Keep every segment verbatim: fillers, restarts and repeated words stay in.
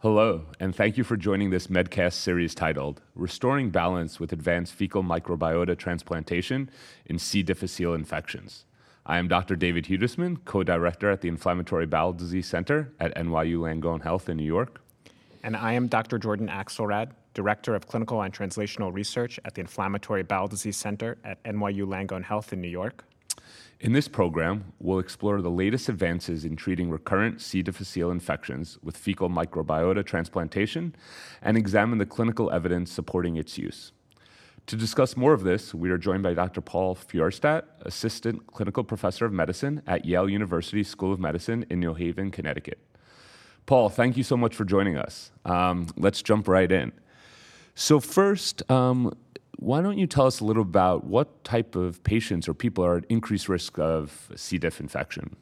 Hello, and thank you for joining this Medcast series titled Restoring Balance with Advanced Fecal Microbiota Transplantation in C. difficile Infections. I am Doctor David Hudesman, co-director at the Inflammatory Bowel Disease Center at N Y U Langone Health in New York. And I am Doctor Jordan Axelrad, Director of Clinical and Translational Research at the Inflammatory Bowel Disease Center at N Y U Langone Health in New York. In this program, we'll explore the latest advances in treating recurrent C. difficile infections with fecal microbiota transplantation and examine the clinical evidence supporting its use. To discuss more of this, we are joined by Doctor Paul Feuerstadt, Assistant Clinical Professor of Medicine at Yale University School of Medicine in New Haven, Connecticut. Paul, thank you so much for joining us. Um, let's jump right in. So first, um, why don't you tell us a little about what type of patients or people are at increased risk of C. diff infection?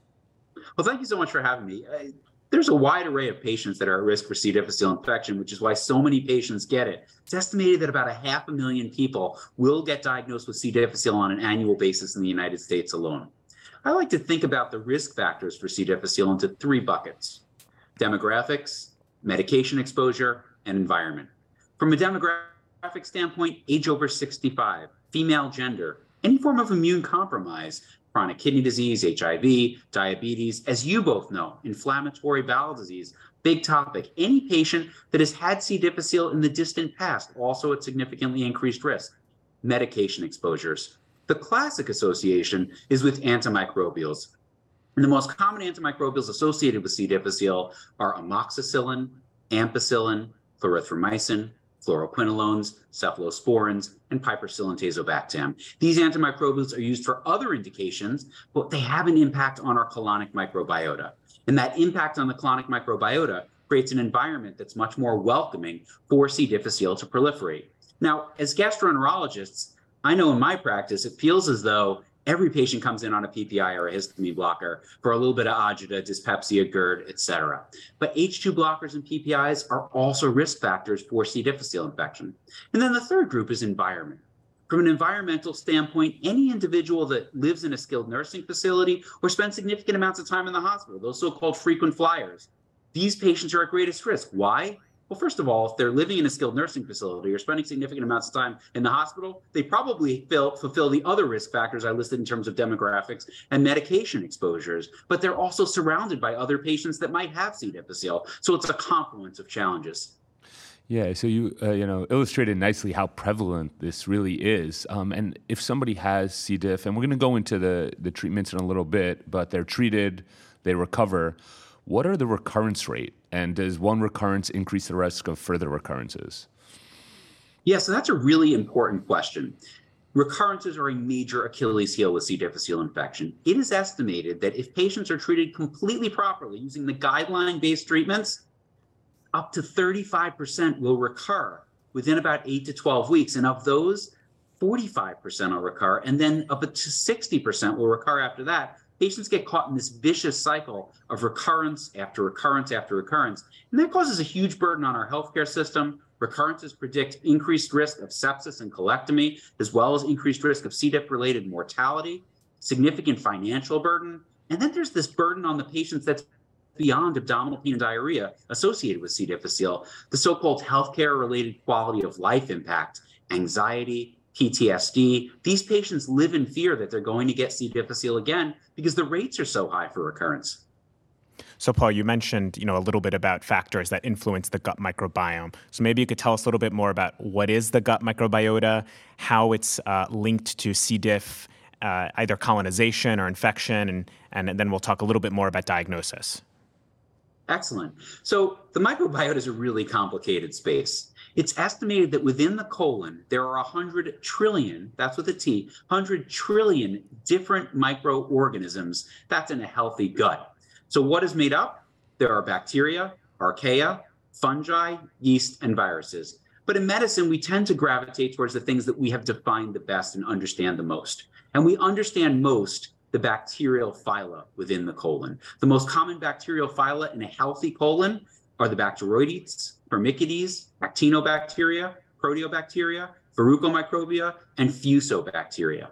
Well, thank you so much for having me. Uh, there's a wide array of patients that are at risk for C. difficile infection, which is why so many patients get it. It's estimated that about a half a million people will get diagnosed with C. difficile on an annual basis in the United States alone. I like to think about the risk factors for C. difficile into three buckets: demographics, medication exposure, and environment. From a demographic standpoint, age over sixty-five, female gender, any form of immune compromise, chronic kidney disease, H I V, diabetes, as you both know, inflammatory bowel disease, big topic. Any patient that has had C. difficile in the distant past, also at significantly increased risk. Medication exposures. The classic association is with antimicrobials. And the most common antimicrobials associated with C. difficile are amoxicillin, ampicillin, clarithromycin, fluoroquinolones, cephalosporins, and piperacillin tazobactam. These antimicrobials are used for other indications, but they have an impact on our colonic microbiota. And that impact on the colonic microbiota creates an environment that's much more welcoming for C. difficile to proliferate. Now, as gastroenterologists, I know in my practice, it feels as though every patient comes in on a P P I or a histamine blocker for a little bit of agita, dyspepsia, GERD, et cetera. But H two blockers and P P Is are also risk factors for C. difficile infection. And then the third group is environment. From an environmental standpoint, any individual that lives in a skilled nursing facility or spends significant amounts of time in the hospital, those so-called frequent flyers, these patients are at greatest risk. Why? Well, first of all, if they're living in a skilled nursing facility or spending significant amounts of time in the hospital, they probably fill, fulfill the other risk factors I listed in terms of demographics and medication exposures, but they're also surrounded by other patients that might have C. difficile. So it's a confluence of challenges. Yeah, so you uh, you know illustrated nicely how prevalent this really is. Um, and if somebody has C. diff, and we're going to go into the, the treatments in a little bit, but they're treated, they recover, what are the recurrence rate? And does one recurrence increase the risk of further recurrences? Yeah, so that's a really important question. Recurrences are a major Achilles heel with C. difficile infection. It is estimated that if patients are treated completely properly using the guideline-based treatments, up to thirty-five percent will recur within about eight to twelve weeks. And of those, forty-five percent will recur, and then up to sixty percent will recur after that. Patients get caught in this vicious cycle of recurrence after recurrence after recurrence. And that causes a huge burden on our healthcare system. Recurrences predict increased risk of sepsis and colectomy, as well as increased risk of C. diff-related mortality, significant financial burden. And then there's this burden on the patients that's beyond abdominal pain and diarrhea associated with C. difficile, the so-called healthcare-related quality of life impact, anxiety, P T S D. These patients live in fear that they're going to get C. difficile again because the rates are so high for recurrence. So, Paul, you mentioned, you know, a little bit about factors that influence the gut microbiome. So maybe you could tell us a little bit more about what is the gut microbiota, how it's uh, linked to C. diff, uh, either colonization or infection, and, and then we'll talk a little bit more about diagnosis. Excellent. So the microbiota is a really complicated space. It's estimated that within the colon, there are one hundred trillion, that's with a T, one hundred trillion different microorganisms that's in a healthy gut. So what is made up? There are bacteria, archaea, fungi, yeast, and viruses. But in medicine, we tend to gravitate towards the things that we have defined the best and understand the most. And we understand most the bacterial phyla within the colon. The most common bacterial phyla in a healthy colon are the Bacteroidetes, Firmicutes, Actinobacteria, Proteobacteria, Verrucomicrobia, and Fusobacteria.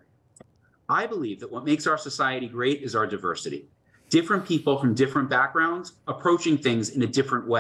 I believe that what makes our society great is our diversity. Different people from different backgrounds approaching things in a different way.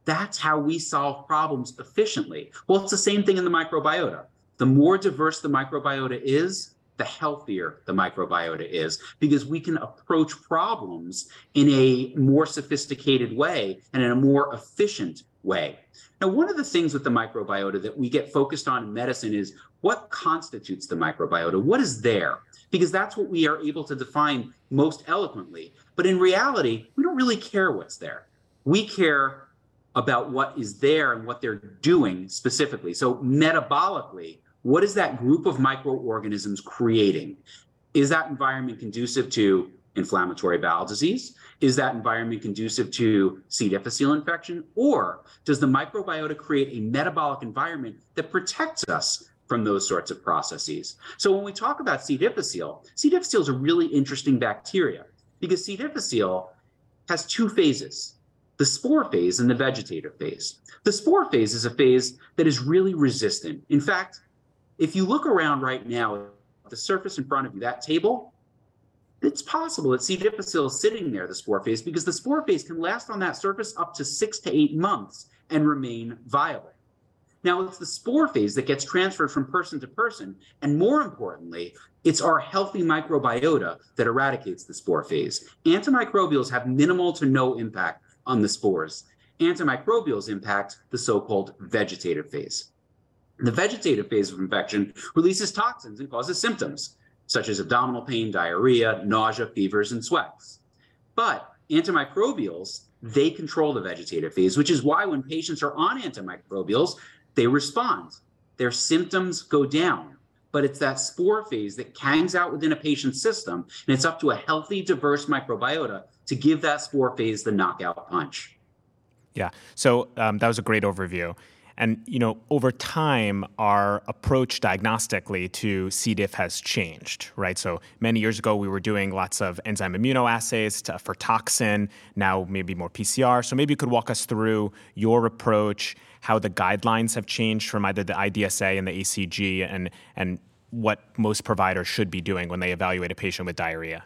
That's how we solve problems efficiently. Well, it's the same thing in the microbiota. The more diverse the microbiota is, the healthier the microbiota is, because we can approach problems in a more sophisticated way and in a more efficient way. Now, one of the things with the microbiota that we get focused on in medicine is what constitutes the microbiota? What is there? Because that's what we are able to define most eloquently. But in reality, we don't really care what's there. We care about what is there and what they're doing specifically. So metabolically, what is that group of microorganisms creating? Is that environment conducive to inflammatory bowel disease? Is that environment conducive to C. difficile infection? Or does the microbiota create a metabolic environment that protects us from those sorts of processes? So when we talk about C. difficile, C. difficile is a really interesting bacteria because C. difficile has two phases, the spore phase and the vegetative phase. The spore phase is a phase that is really resistant. In fact, if you look around right now at the surface in front of you, that table, it's possible that C. difficile is sitting there, the spore phase, because the spore phase can last on that surface up to six to eight months and remain viable. Now, it's the spore phase that gets transferred from person to person, and more importantly, it's our healthy microbiota that eradicates the spore phase. Antimicrobials have minimal to no impact on the spores. Antimicrobials impact the so-called vegetative phase. The vegetative phase of infection releases toxins and causes symptoms, such as abdominal pain, diarrhea, nausea, fevers, and sweats. But antimicrobials, they control the vegetative phase, which is why when patients are on antimicrobials, they respond. Their symptoms go down. But it's that spore phase that hangs out within a patient's system, and it's up to a healthy, diverse microbiota to give that spore phase the knockout punch. Yeah, so um, that was a great overview. And, you know, over time, our approach diagnostically to C. diff has changed, right? So many years ago, we were doing lots of enzyme immunoassays to, for toxin, now maybe more P C R. So maybe you could walk us through your approach, how the guidelines have changed from either the I D S A and the A C G, and, and what most providers should be doing when they evaluate a patient with diarrhea.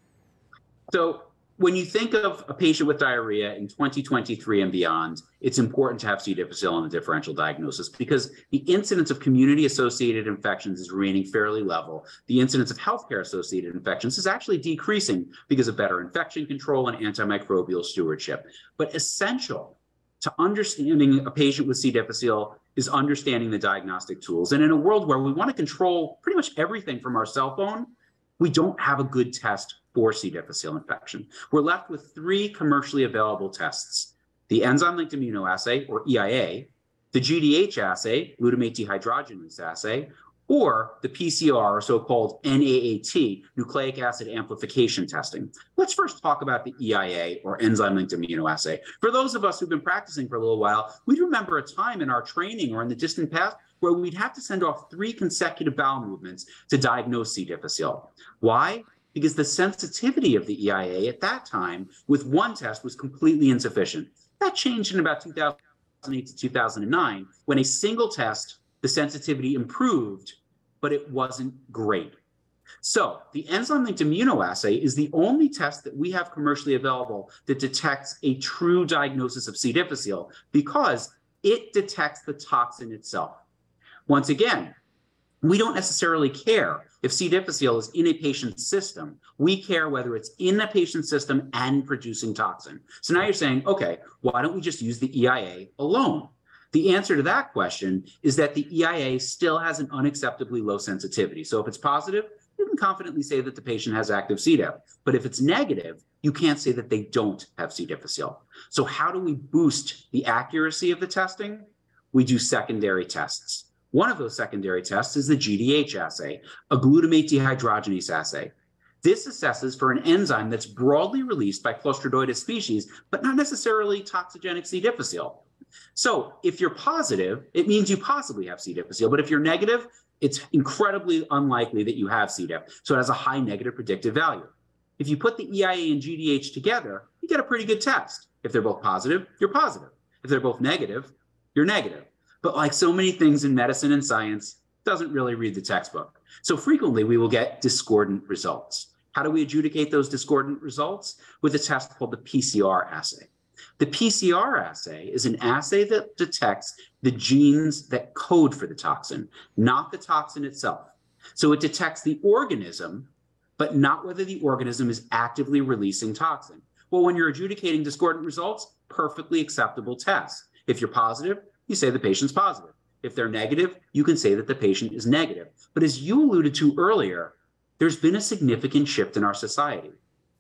So when you think of a patient with diarrhea in twenty twenty-three and beyond, it's important to have C. difficile in the differential diagnosis because the incidence of community-associated infections is remaining fairly level. The incidence of healthcare-associated infections is actually decreasing because of better infection control and antimicrobial stewardship. But essential to understanding a patient with C. difficile is understanding the diagnostic tools. And in a world where we want to control pretty much everything from our cell phone, we don't have a good test for C. difficile infection. We're left with three commercially available tests: the enzyme-linked immunoassay, or E I A, the G D H assay, glutamate dehydrogenase assay, or the P C R, or so-called N A A T, nucleic acid amplification testing. Let's first talk about the E I A, or enzyme-linked immunoassay. For those of us who've been practicing for a little while, we remember a time in our training or in the distant past where we'd have to send off three consecutive bowel movements to diagnose C. difficile. Why? Because the sensitivity of the E I A at that time with one test was completely insufficient. That changed in about two thousand eight to two thousand nine when a single test, the sensitivity improved, but it wasn't great. So the enzyme-linked immunoassay is the only test that we have commercially available that detects a true diagnosis of C. difficile because it detects the toxin itself. Once again, we don't necessarily care if C. difficile is in a patient's system. We care whether it's in a patient's system and producing toxin. So now you're saying, okay, why don't we just use the E I A alone? The answer to that question is that the E I A still has an unacceptably low sensitivity. So if it's positive, you can confidently say that the patient has active C. diff. But if it's negative, you can't say that they don't have C. difficile. So how do we boost the accuracy of the testing? We do secondary tests. One of those secondary tests is the G D H assay, a glutamate dehydrogenase assay. This assesses for an enzyme that's broadly released by Clostridioides species, but not necessarily toxigenic C. difficile. So if you're positive, it means you possibly have C. difficile, but if you're negative, it's incredibly unlikely that you have C. diff, so it has a high negative predictive value. If you put the E I A and G D H together, you get a pretty good test. If they're both positive, you're positive. If they're both negative, you're negative. But like so many things in medicine and science, doesn't really read the textbook. So frequently we will get discordant results. How do we adjudicate those discordant results? With a test called the P C R assay. The P C R assay is an assay that detects the genes that code for the toxin, not the toxin itself. So it detects the organism, but not whether the organism is actively releasing toxin. Well, when you're adjudicating discordant results, perfectly acceptable test. If you're positive, you say the patient's positive. If they're negative, you can say that the patient is negative. But as you alluded to earlier, there's been a significant shift in our society.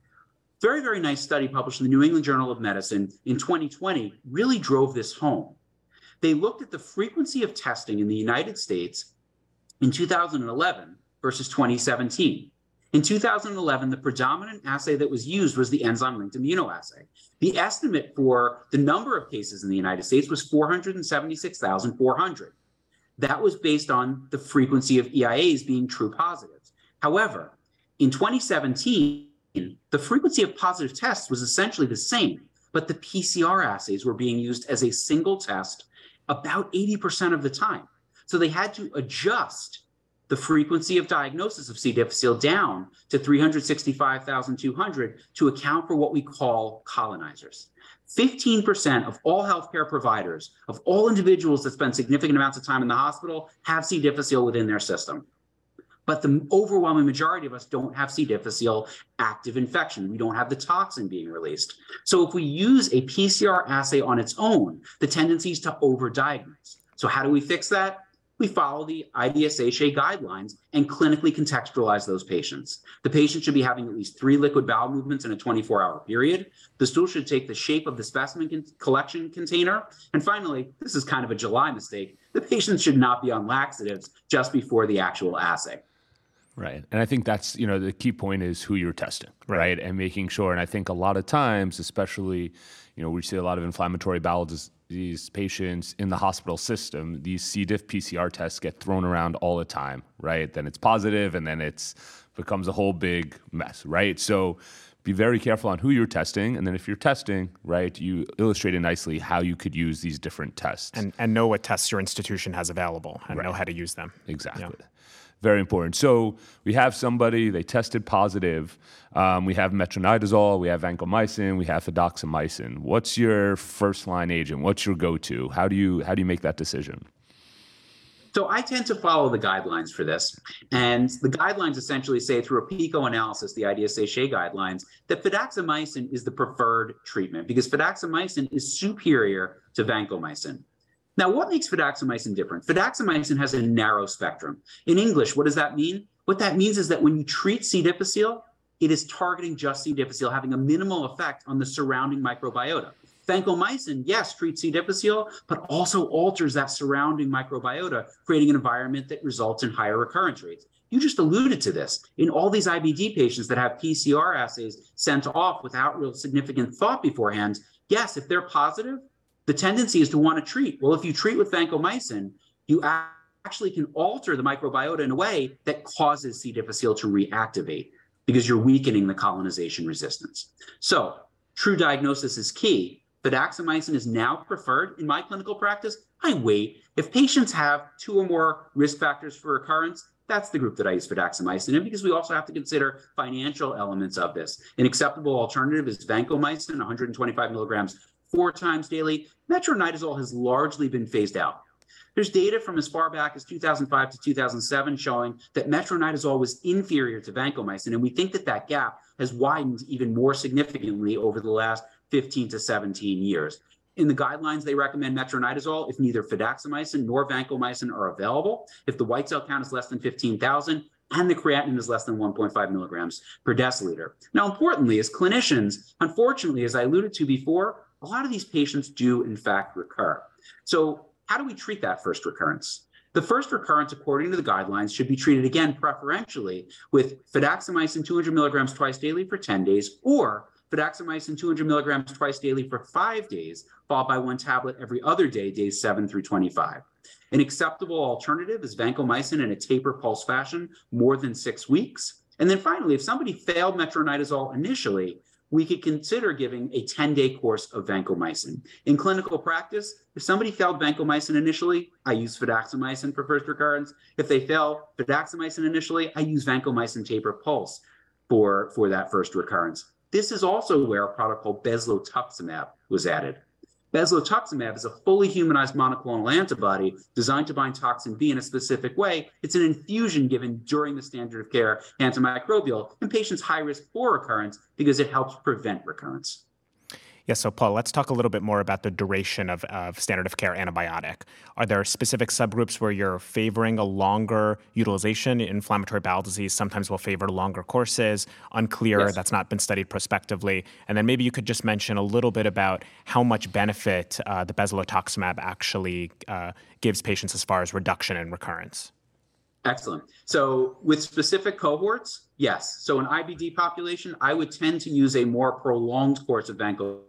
Very, very nice study published in the New England Journal of Medicine in twenty twenty really drove this home. They looked at the frequency of testing in the United States in two thousand eleven versus twenty seventeen. In two thousand eleven, the predominant assay that was used was the enzyme-linked immunoassay. The estimate for the number of cases in the United States was four hundred seventy-six thousand four hundred. That was based on the frequency of E I As being true positives. However, in twenty seventeen, the frequency of positive tests was essentially the same, but the P C R assays were being used as a single test about eighty percent of the time. So they had to adjust the frequency of diagnosis of C. difficile down to three hundred sixty-five thousand two hundred to account for what we call colonizers. fifteen percent of all healthcare providers, of all individuals that spend significant amounts of time in the hospital, have C. difficile within their system. But the overwhelming majority of us don't have C. difficile active infection. We don't have the toxin being released. So if we use a P C R assay on its own, the tendency is to overdiagnose. So how do we fix that? We follow the I D S H A guidelines and clinically contextualize those patients. The patient should be having at least three liquid bowel movements in a twenty-four hour period. The stool should take the shape of the specimen con- collection container. And finally, this is kind of a July mistake, the patient should not be on laxatives just before the actual assay. Right. And I think that's, you know, the key point is who you're testing, right? right? And making sure. And I think a lot of times, especially, you know, we see a lot of inflammatory bowel disease patients in the hospital system, these C. diff P C R tests get thrown around all the time, right? Then it's positive and then it's becomes a whole big mess, right? So be very careful on who you're testing. And then if you're testing, right, you illustrated nicely how you could use these different tests. And, and know what tests your institution has available and right. know how to use them. Exactly. Yeah. Very important. So we have somebody, they tested positive. Um, we have metronidazole, we have vancomycin, we have fidaxomicin. What's your first line agent? What's your go-to? How do you how do you make that decision? So I tend to follow the guidelines for this. And the guidelines essentially say through a PICO analysis, the I D S H A guidelines, that fidaxomicin is the preferred treatment because fidaxomicin is superior to vancomycin. Now, what makes fidaxomicin different? Fidaxomicin has a narrow spectrum. In English, what does that mean? What that means is that when you treat C. difficile, it is targeting just C. difficile, having a minimal effect on the surrounding microbiota. Vancomycin, yes, treats C. difficile, but also alters that surrounding microbiota, creating an environment that results in higher recurrence rates. You just alluded to this. In all these I B D patients that have P C R assays sent off without real significant thought beforehand, yes, if they're positive, the tendency is to want to treat. Well, if you treat with vancomycin, you actually can alter the microbiota in a way that causes C. difficile to reactivate because you're weakening the colonization resistance. So true diagnosis is key. Fidaxomicin is now preferred in my clinical practice. I wait. If patients have two or more risk factors for recurrence, that's the group that I use fidaxomicin in because we also have to consider financial elements of this. An acceptable alternative is vancomycin, one hundred twenty-five milligrams four times daily. Metronidazole has largely been phased out. There's data from as far back as two thousand five to two thousand seven showing that metronidazole was inferior to vancomycin, and we think that that gap has widened even more significantly over the last fifteen to seventeen years. In the guidelines, they recommend metronidazole if neither fidaxomicin nor vancomycin are available, if the white cell count is less than fifteen thousand, and the creatinine is less than one point five milligrams per deciliter. Now, importantly, as clinicians, unfortunately, as I alluded to before, a lot of these patients do, in fact, recur. So how do we treat that first recurrence? The first recurrence, according to the guidelines, should be treated again preferentially with fidaxomicin two hundred milligrams twice daily for ten days or fidaxomicin two hundred milligrams twice daily for five days, followed by one tablet every other day, days seven through twenty-five. An acceptable alternative is vancomycin in a taper pulse fashion, more than six weeks. And then finally, if somebody failed metronidazole initially, we could consider giving a ten-day course of vancomycin. In clinical practice, if somebody failed vancomycin initially, I use fidaxomicin for first recurrence. If they fail fidaxomicin initially, I use vancomycin taper pulse for, for that first recurrence. This is also where a product called bezlotuximab was added. Bezlotuximab is a fully humanized monoclonal antibody designed to bind toxin B in a specific way. It's an infusion given during the standard of care antimicrobial in patients high risk for recurrence because it helps prevent recurrence. Yes, so Paul, let's talk a little bit more about the duration of, of standard of care antibiotic. Are there specific subgroups where you're favoring a longer utilization? Inflammatory bowel disease sometimes will favor longer courses. Unclear, Yes. That's not been studied prospectively. And then maybe you could just mention a little bit about how much benefit uh, the bezlotuximab actually uh, gives patients as far as reduction in recurrence. Excellent. So with specific cohorts, yes. So in I B D population, I would tend to use a more prolonged course of vancomycin.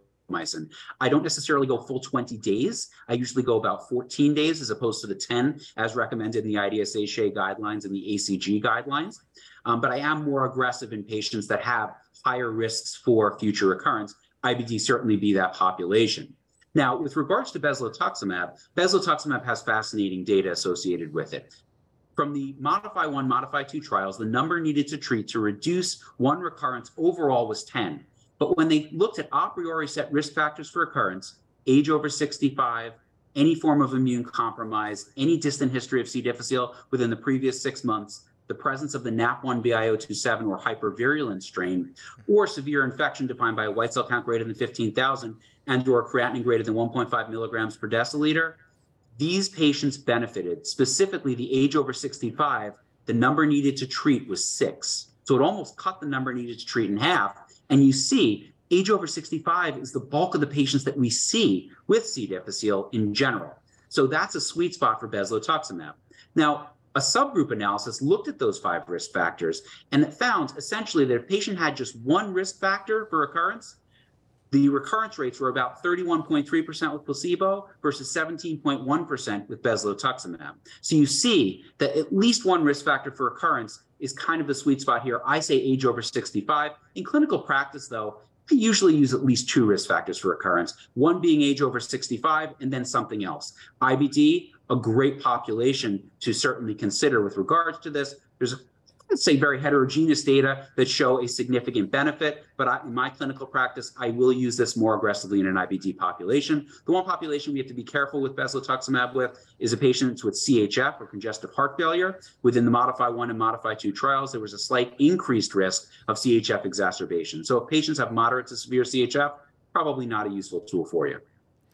I don't necessarily go full twenty days. I usually go about fourteen days as opposed to the ten as recommended in the I D S A S H E guidelines and the A C G guidelines. Um, but I am more aggressive in patients that have higher risks for future recurrence. I B D certainly be that population. Now, with regards to bezlotuximab, bezlotuximab has fascinating data associated with it. From the Modify one, Modify two trials, the number needed to treat to reduce one recurrence overall was ten. But when they looked at a priori set risk factors for recurrence, age over sixty-five, any form of immune compromise, any distant history of C. difficile within the previous six months, the presence of the N A P one B I zero two seven or hypervirulent strain, or severe infection defined by a white cell count greater than fifteen thousand and or creatinine greater than one point five milligrams per deciliter, these patients benefited. Specifically, the age over sixty-five, the number needed to treat was six. So it almost cut the number needed to treat in half. And you see, age over sixty-five is the bulk of the patients that we see with C. difficile in general. So that's a sweet spot for bezlotuximab. Now, a subgroup analysis looked at those five risk factors, and it found essentially that if a patient had just one risk factor for recurrence, the recurrence rates were about thirty-one point three percent with placebo versus seventeen point one percent with bezlotuximab. So you see that at least one risk factor for recurrence is kind of the sweet spot here. I say age over sixty-five. In clinical practice, though, I usually use at least two risk factors for recurrence, one being age over sixty-five and then something else. I B D, a great population to certainly consider with regards to this. There's a Let's say very heterogeneous data that show a significant benefit, but I, in my clinical practice, I will use this more aggressively in an I B D population. The one population we have to be careful with bezlotuximab with is a patient with C H F or congestive heart failure. Within the Modify one and Modify two trials, there was a slight increased risk of C H F exacerbation. So if patients have moderate to severe C H F, probably not a useful tool for you.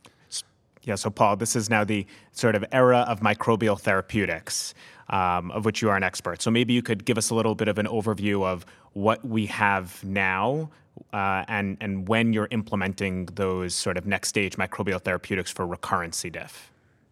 Yeah, so Paul, this is now the sort of era of microbial therapeutics, um, of which you are an expert. So maybe you could give us a little bit of an overview of what we have now uh, and, and when you're implementing those sort of next stage microbial therapeutics for recurrent C. diff.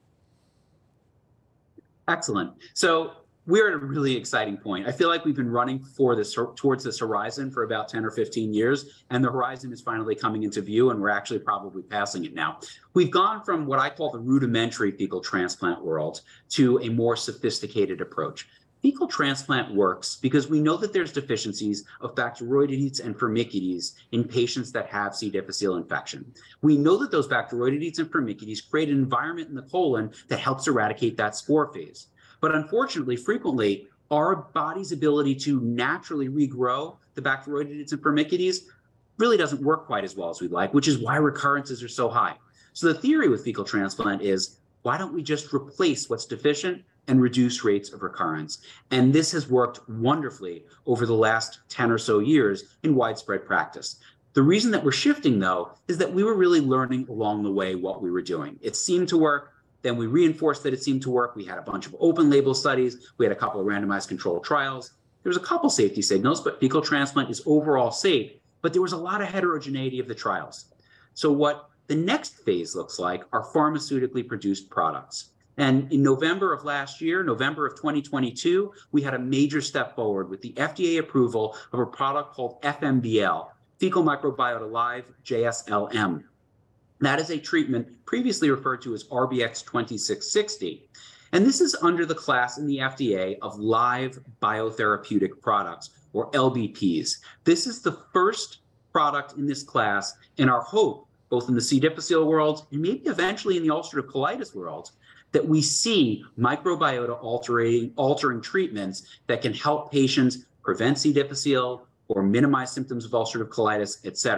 Excellent. So we're at a really exciting point. I feel like we've been running for this towards this horizon for about ten or fifteen years, and the horizon is finally coming into view, and we're actually probably passing it now. We've gone from what I call the rudimentary fecal transplant world to a more sophisticated approach. Fecal transplant works because we know that there's deficiencies of Bacteroidetes and Firmicutes in patients that have C. difficile infection. We know that those Bacteroidetes and Firmicutes create an environment in the colon that helps eradicate that spore phase. But unfortunately, frequently, our body's ability to naturally regrow the Bacteroidetes and Firmicutes really doesn't work quite as well as we'd like, which is why recurrences are so high. So the theory with fecal transplant is, why don't we just replace what's deficient and reduce rates of recurrence? And this has worked wonderfully over the last ten or so years in widespread practice. The reason that we're shifting, though, is that we were really learning along the way what we were doing. It seemed to work. Then we reinforced that it seemed to work. We had a bunch of open label studies. We had a couple of randomized controlled trials. There was a couple safety signals, but fecal transplant is overall safe. But there was a lot of heterogeneity of the trials. So what the next phase looks like are pharmaceutically produced products. And in November of last year, November of twenty twenty-two, we had a major step forward with the F D A approval of a product called F M B L, Fecal Microbiota Live J S L M. That is a treatment previously referred to as R B X twenty-six sixty. And this is under the class in the F D A of live biotherapeutic products, or L B Ps. This is the first product in this class, and our hope, both in the C. difficile world and maybe eventually in the ulcerative colitis world, that we see microbiota altering, altering treatments that can help patients prevent C. difficile or minimize symptoms of ulcerative colitis, et cetera.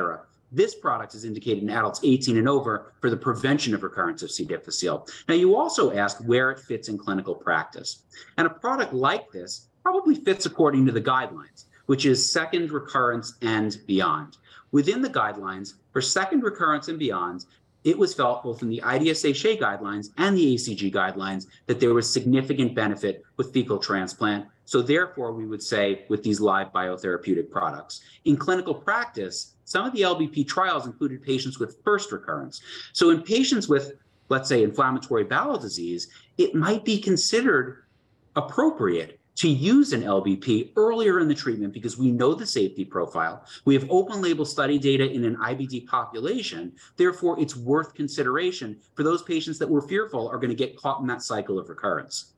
This product is indicated in adults eighteen and over for the prevention of recurrence of C. difficile. Now, you also asked where it fits in clinical practice. And a product like this probably fits according to the guidelines, which is second recurrence and beyond. Within the guidelines, for second recurrence and beyond, it was felt both in the I D S A S H E guidelines and the A C G guidelines that there was significant benefit with fecal transplant. So therefore, we would say with these live biotherapeutic products. In clinical practice, some of the L B P trials included patients with first recurrence. So in patients with, let's say, inflammatory bowel disease, it might be considered appropriate to use an L B P earlier in the treatment because we know the safety profile. We have open label study data in an I B D population. Therefore, it's worth consideration for those patients that we're fearful are going to get caught in that cycle of recurrence.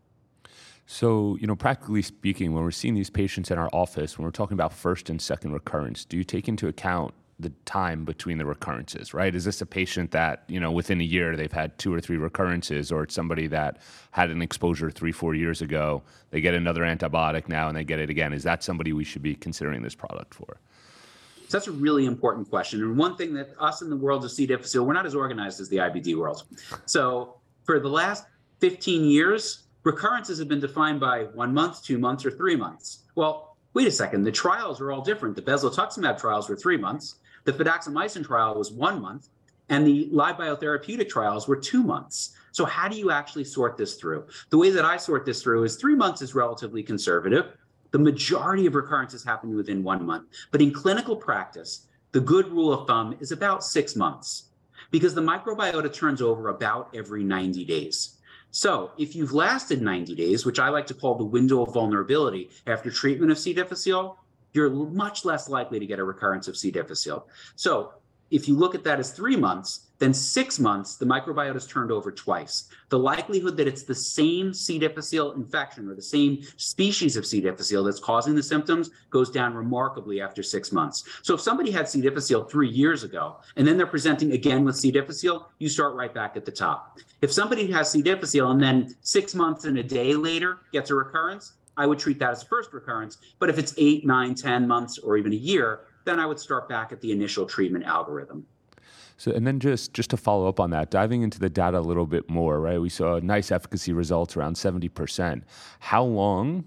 So, you know, practically speaking, when we're seeing these patients in our office, when we're talking about first and second recurrence, do you take into account the time between the recurrences, right? Is this a patient that, you know, within a year they've had two or three recurrences, or it's somebody that had an exposure three, four years ago, they get another antibiotic now and they get it again? Is that somebody we should be considering this product for? So that's a really important question. And one thing that us in the world of C. difficile, we're not as organized as the I B D world. So for the last fifteen years, recurrences have been defined by one month, two months, or three months. Well, wait a second, the trials are all different. The bezlotuximab trials were three months. The fidaxomicin trial was one month, and the live biotherapeutic trials were two months. So how do you actually sort this through? The way that I sort this through is three months is relatively conservative. The majority of recurrences happen within one month. But in clinical practice, the good rule of thumb is about six months because the microbiota turns over about every ninety days. So if you've lasted ninety days, which I like to call the window of vulnerability after treatment of C. difficile, you're much less likely to get a recurrence of C. difficile. So if you look at that as three months, then six months, the microbiota is turned over twice. The likelihood that it's the same C. difficile infection or the same species of C. difficile that's causing the symptoms goes down remarkably after six months. So if somebody had C. difficile three years ago, and then they're presenting again with C. difficile, you start right back at the top. If somebody has C. difficile and then six months and a day later gets a recurrence, I would treat that as a first recurrence. But if it's eight, nine, ten months, or even a year, then I would start back at the initial treatment algorithm. So, and then just, just to follow up on that, diving into the data a little bit more, right? We saw nice efficacy results around seventy percent. How long,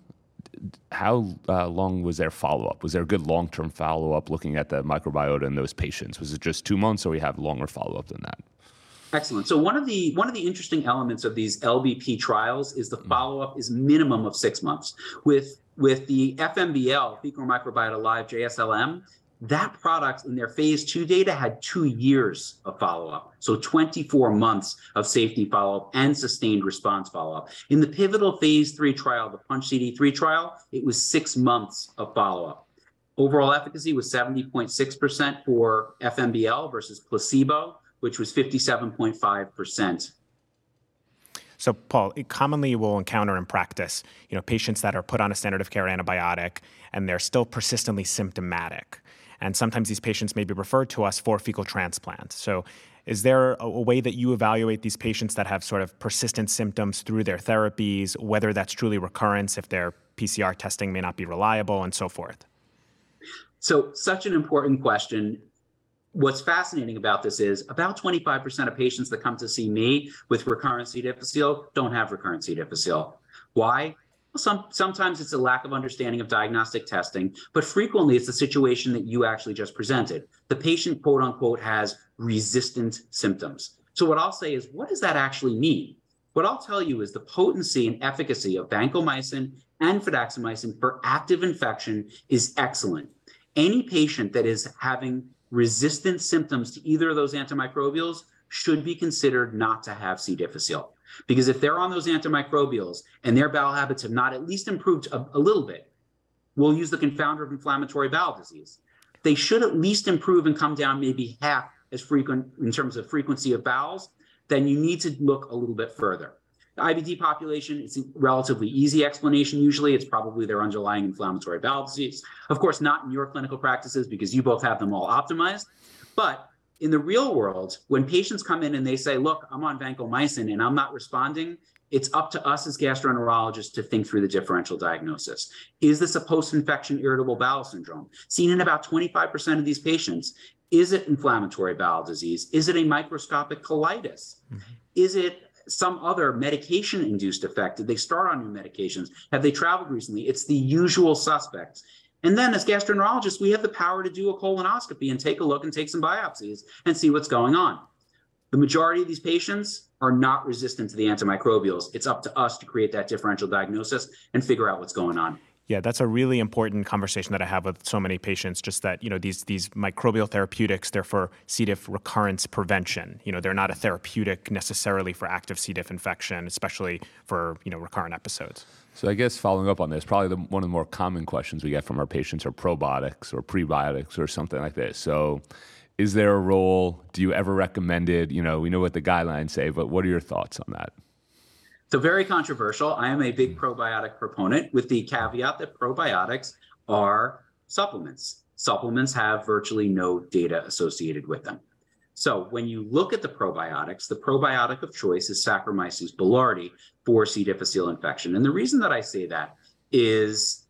how uh, long was their follow-up? Was there a good long-term follow-up looking at the microbiota in those patients? Was it just two months or we have longer follow-up than that? Excellent. So one of the one of the interesting elements of these L B P trials is the follow-up is minimum of six months. With with the F M B L, Fecal Microbiota Live J S L M, that product in their phase two data had two years of follow-up. So twenty-four months of safety follow-up and sustained response follow-up. In the pivotal phase three trial, the Punch C D three trial, it was six months of follow-up. Overall efficacy was seventy point six percent for F M B L versus placebo, which was fifty-seven point five percent. So, Paul, it commonly will encounter in practice, you know, patients that are put on a standard of care antibiotic and they're still persistently symptomatic. And sometimes these patients may be referred to us for fecal transplant. So is there a, a way that you evaluate these patients that have sort of persistent symptoms through their therapies, whether that's truly recurrence, if their P C R testing may not be reliable, and so forth? So such an important question. What's fascinating about this is about twenty-five percent of patients that come to see me with recurrent C. difficile don't have recurrent C. difficile. Why? Well, some, sometimes it's a lack of understanding of diagnostic testing, but frequently it's the situation that you actually just presented. The patient, quote unquote, has resistant symptoms. So what I'll say is, what does that actually mean? What I'll tell you is the potency and efficacy of vancomycin and fidaxomicin for active infection is excellent. Any patient that is having resistant symptoms to either of those antimicrobials should be considered not to have C. difficile. Because if they're on those antimicrobials and their bowel habits have not at least improved a, a little bit, we'll use the confounder of inflammatory bowel disease. They should at least improve and come down maybe half as frequent in terms of frequency of bowels. Then you need to look a little bit further. The I B D population, it's a relatively easy explanation. Usually it's probably their underlying inflammatory bowel disease. Of course, not in your clinical practices because you both have them all optimized. But in the real world, when patients come in and they say, look, I'm on vancomycin and I'm not responding, it's up to us as gastroenterologists to think through the differential diagnosis. Is this a post-infection irritable bowel syndrome? Seen in about twenty-five percent of these patients. Is it inflammatory bowel disease? Is it a microscopic colitis? Mm-hmm. Is it some other medication-induced effect? Did they start on new medications? Have they traveled recently? It's the usual suspects. And then as gastroenterologists, we have the power to do a colonoscopy and take a look and take some biopsies and see what's going on. The majority of these patients are not resistant to the antimicrobials. It's up to us to create that differential diagnosis and figure out what's going on. Yeah, that's a really important conversation that I have with so many patients, just that, you know, these these microbial therapeutics, they're for C. diff recurrence prevention. You know, they're not a therapeutic necessarily for active C. diff infection, especially for, you know, recurrent episodes. So I guess following up on this, probably the, one of the more common questions we get from our patients are probiotics or prebiotics or something like this. So is there a role? Do you ever recommend it? You know, we know what the guidelines say, but what are your thoughts on that? So very controversial. I am a big probiotic proponent with the caveat that probiotics are supplements. Supplements have virtually no data associated with them. So when you look at the probiotics, the probiotic of choice is Saccharomyces boulardii for C. difficile infection. And the reason that I say that is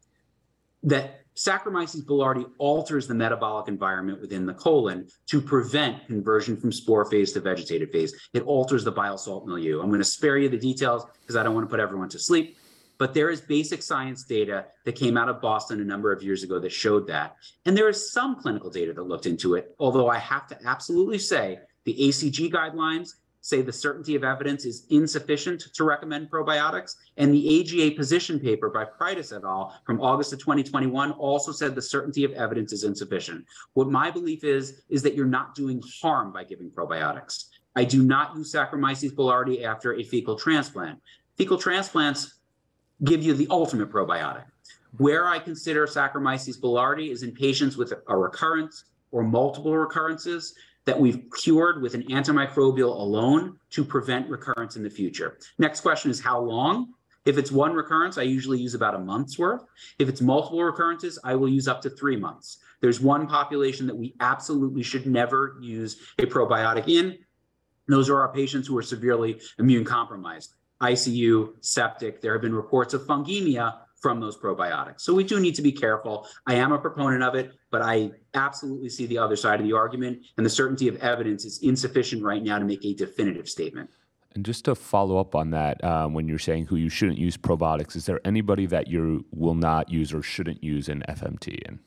that Saccharomyces boulardii alters the metabolic environment within the colon to prevent conversion from spore phase to vegetative phase. It alters the bile salt milieu. I'm going to spare you the details because I don't want to put everyone to sleep. But there is basic science data that came out of Boston a number of years ago that showed that. And there is some clinical data that looked into it, although I have to absolutely say the A C G guidelines say the certainty of evidence is insufficient to recommend probiotics. And the A G A position paper by Prytis et al. From August of twenty twenty-one also said the certainty of evidence is insufficient. What my belief is, is that you're not doing harm by giving probiotics. I do not use Saccharomyces boulardii after a fecal transplant. Fecal transplants give you the ultimate probiotic. Where I consider Saccharomyces boulardii is in patients with a recurrence or multiple recurrences that we've cured with an antimicrobial alone to prevent recurrence in the future. Next question is how long? If it's one recurrence, I usually use about a month's worth. If it's multiple recurrences, I will use up to three months. There's one population that we absolutely should never use a probiotic in. Those are our patients who are severely immune compromised. I C U, septic. There have been reports of fungemia from those probiotics. So we do need to be careful. I am a proponent of it, but I absolutely see the other side of the argument, and the certainty of evidence is insufficient right now to make a definitive statement. And just to follow up on that, um, when you're saying who you shouldn't use probiotics, is there anybody that you will not use or shouldn't use an F M T in?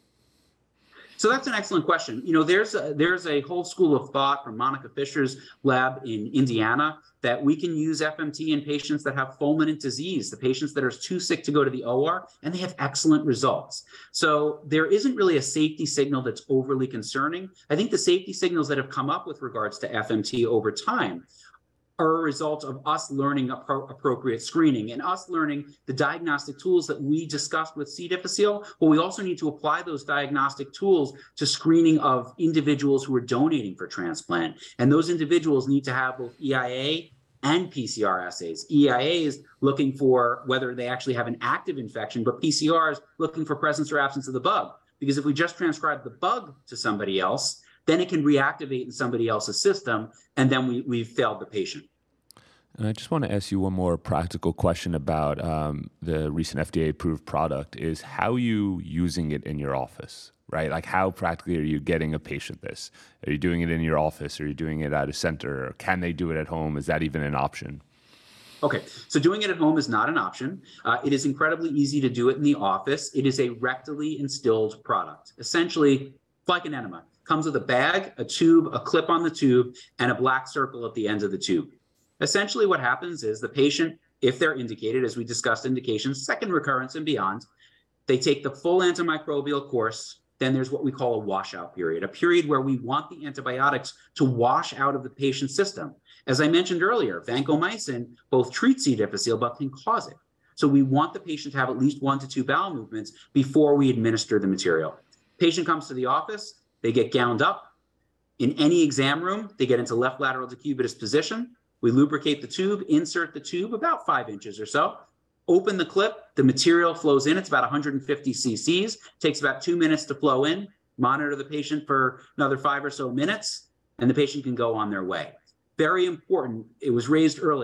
So that's an excellent question. You know, there's a, there's a whole school of thought from Monica Fisher's lab in Indiana that we can use F M T in patients that have fulminant disease, the patients that are too sick to go to the O R, and they have excellent results. So there isn't really a safety signal that's overly concerning. I think the safety signals that have come up with regards to F M T over time are a result of us learning appro- appropriate screening and us learning the diagnostic tools that we discussed with C. difficile, but we also need to apply those diagnostic tools to screening of individuals who are donating for transplant. And those individuals need to have both E I A and P C R assays. E I A is looking for whether they actually have an active infection, but P C R is looking for presence or absence of the bug. Because if we just transcribe the bug to somebody else, then it can reactivate in somebody else's system, and then we, we've failed the patient. And I just want to ask you one more practical question about um, the recent F D A-approved product is how are you using it in your office, right? Like how practically are you getting a patient this? Are you doing it in your office? Are you doing it at a center? Or can they do it at home? Is that even an option? Okay, so doing it at home is not an option. Uh, it is incredibly easy to do it in the office. It is a rectally instilled product, essentially like an enema. Comes with a bag, a tube, a clip on the tube, and a black circle at the end of the tube. Essentially what happens is the patient, if they're indicated, as we discussed indications, second recurrence and beyond, they take the full antimicrobial course. Then there's what we call a washout period, a period where we want the antibiotics to wash out of the patient's system. As I mentioned earlier, vancomycin both treats C. difficile but can cause it. So we want the patient to have at least one to two bowel movements before we administer the material. Patient comes to the office, they get gowned up. In any exam room, they get into left lateral decubitus position. We lubricate the tube, insert the tube about five inches or so, open the clip, the material flows in. It's about one hundred fifty cc's, takes about two minutes to flow in, monitor the patient for another five or so minutes, and the patient can go on their way. Very important, it was raised earlier,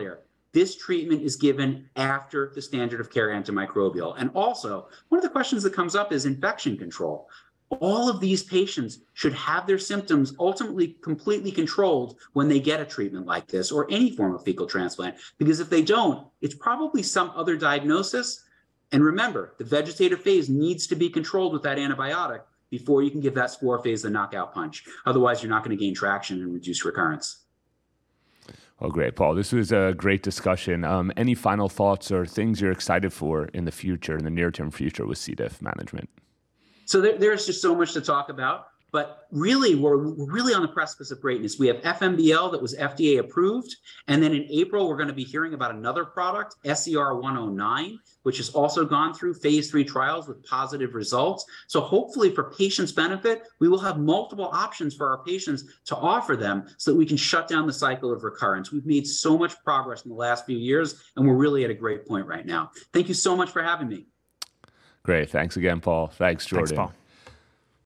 this treatment is given after the standard of care antimicrobial. And also, one of the questions that comes up is infection control. All of these patients should have their symptoms ultimately completely controlled when they get a treatment like this or any form of fecal transplant, because if they don't, it's probably some other diagnosis. And remember, the vegetative phase needs to be controlled with that antibiotic before you can give that spore phase the knockout punch. Otherwise, you're not going to gain traction and reduce recurrence. Well, great, Paul. This was a great discussion. Um, any final thoughts or things you're excited for in the future, in the near-term future with C. diff management? So there, there's just so much to talk about, but really we're, we're really on the precipice of greatness. We have F M B L that was F D A approved, and then in April we're going to be hearing about another product, S E R one oh nine, which has also gone through phase three trials with positive results. So hopefully for patients' benefit, we will have multiple options for our patients to offer them so that we can shut down the cycle of recurrence. We've made so much progress in the last few years, and we're really at a great point right now. Thank you so much for having me. Great. Thanks again, Paul. Thanks, Jordan. Thanks, Paul.